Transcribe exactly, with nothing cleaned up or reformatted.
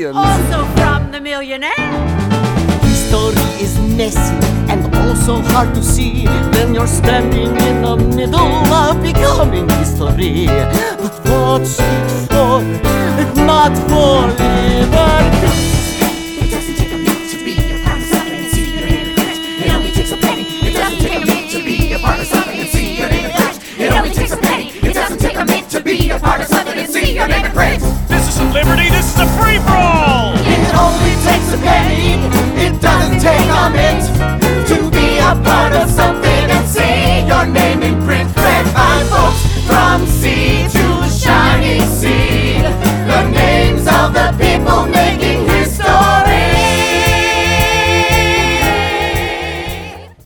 millions. Also from the millionaire. History is messy and also hard to see when you're standing in the middle of becoming history. But what's it for if not for